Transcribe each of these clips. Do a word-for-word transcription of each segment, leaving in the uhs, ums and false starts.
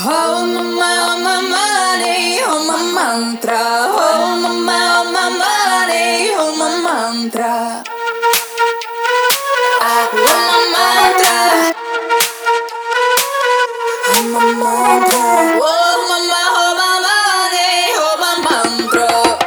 Hold my, my, my money, hold my mantra. Hold my, my, my money, hold my mantra. I hold my mantra. Hold my mantra. Hold my, my, hold my money, hold my mantra.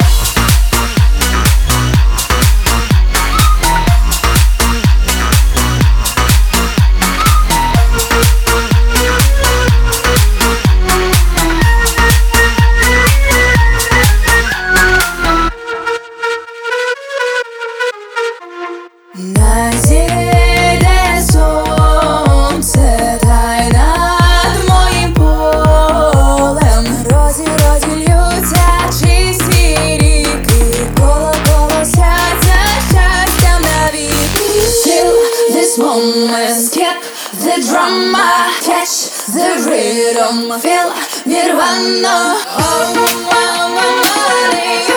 На зійде сонце, та й над моїм полем розі розіллються чисті ріки, коло коло сяться щастям навіки. Feel this moment, skip the drama, catch the rhythm, feel nirvana. Oh, my, my, money.